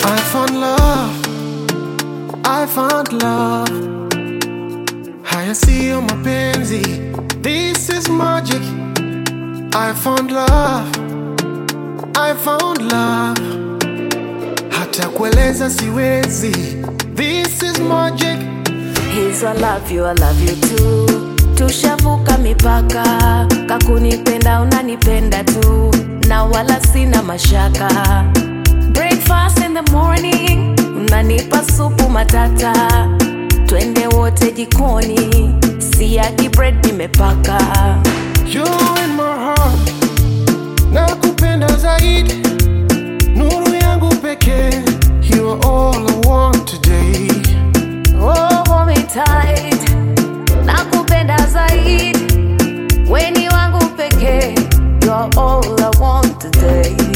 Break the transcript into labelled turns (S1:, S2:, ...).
S1: I found love, I found love. Haya siyo mapenzi, this is magic. I found love, I found love. Hata kueleza siwezi, this is magic.
S2: He's I love you too. Tushavuka mipaka, kakunipenda unanipenda tu, na wala sina mashaka. Breakfast in the morning, unanipa supu matata. Twende wote jikoni, siagi bread nimepaka.
S1: You're in my heart, nakupenda zaidi. Nuru yangu pekee, you are all I want today.
S2: Oh, hold me tight, nakupenda zaidi. Weni wangu pekee, you're all I want today.